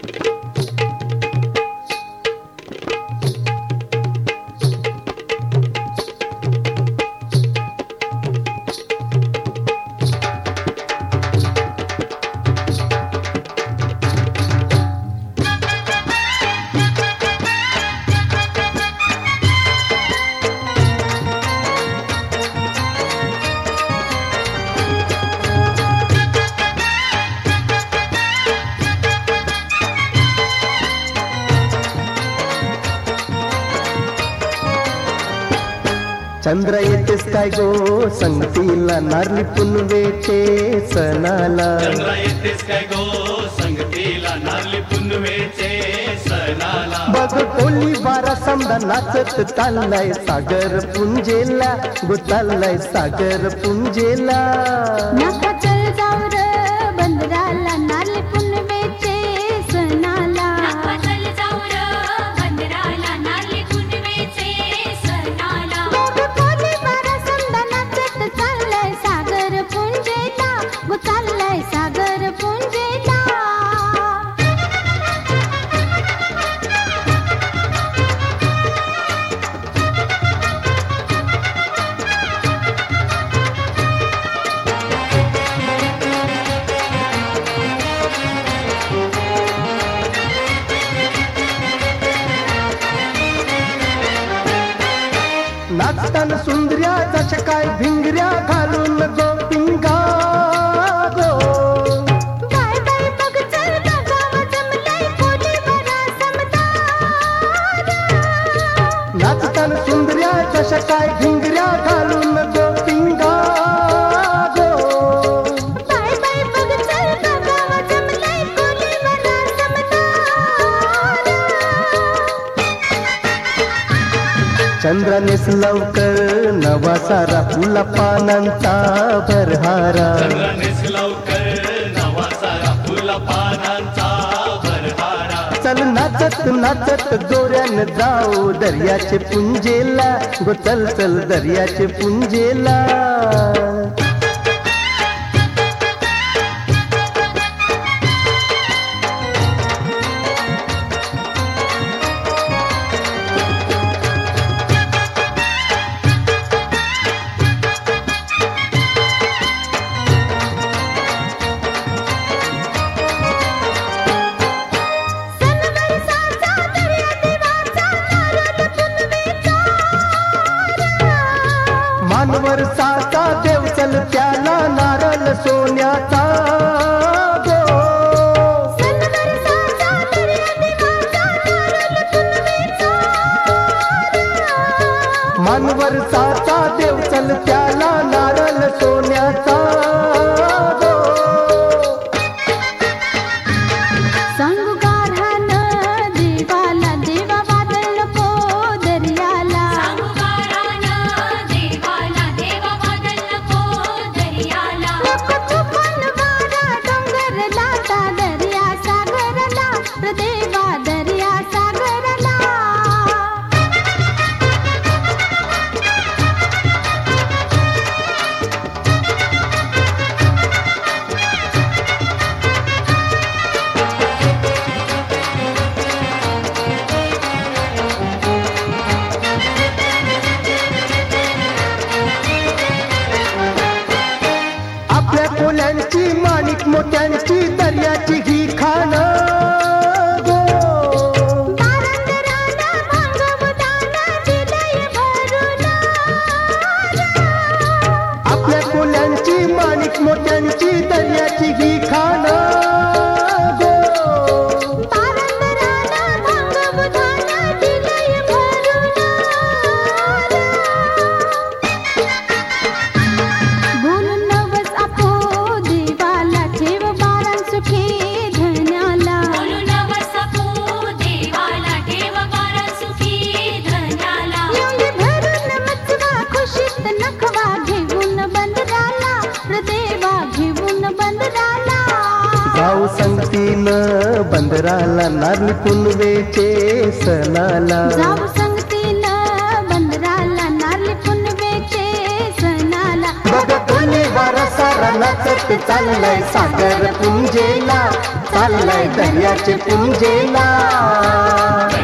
चंद्र येतेस काय गो संगतीला नारली पुनवेचे सणाला. चंद्र येतेस काय गो संगतीला नारली पुनवेचे सणाला. बघ कोली बारा समजा नाचत चाललाय सागर पुंजेला गो चाललाय सागर पुंजेला. नका चल जाऊ र बंदराला नारली पुनवेचे सणाला. नका चल जाऊ र बंदराला नारली पुनवेचे सणाला. कोली बारा समजा नाचत चाललाय सागर पुंजेला गो चाललाय सागर पुंजेला. नाचताना सुंदर्या जशा काय भिंगऱ्या घालून गोपिंगा गो. बाय बाय बघ चल गाव जमलंय कोली बरा समदार. नाचताना सुंदर्या जशा काय भिंगऱ्या घालून गोपिंगा गो. बाय बाय बघ चल गाव जमलंय कोली बरा समदार. चंद्रानेस लवकर नवा सारा फुला पानांचा भरहारा. चंद्रानेस लवकर नवा सारा फुला पानांचा भरहारा. चल नाचत नाचत दोऱ्यान जाऊ दर्याचे पुंजेला गो चल चल दर्याचे पुंजेला. मानवर साचा देव चल त्याला नारळ सोन्याचा गो. मानवर साचा देव चल त्याला नारळ सोन्याचा गो. सांगू गारहान देवाला देवा वादळ नको दर्याला. सांगू गारहान देवाला देवा वादळ नको दर्याला. नको तुफान वारा डोंगर लाटा दर्या सागरला र देवा दर्या सागरला. आपल्या कोल्यांची माणिक मोत्यांची दर्याची ही खाण गो. तारंगराला भांगवताना दिलंय भरून. आपल्या कोल्यांची माणिक मोत्यांची दर्याची ही खाण गो. तारंगराला भांगवताना दिलंय भरून. बोलून नवस आपो देवाला ठेव बारां सुखी धन्याला. बोलून नवस आपो देवाला ठेव बारां सुखी धन्याला. येऊन भरून मचवा खुशीत नखवा घेऊन बंदराला र देवा घेऊन बंदराला. जाऊ संगतीनं बंदराला नारली पुनवेचे सणाला. जाऊ संगतीनं बंदराला नारली पुनवेचे सणाला. बघ कोणी वारा सारा नाचत चाललाय सागर पुंजेला. चाललाय दर्याचे पुंजेला.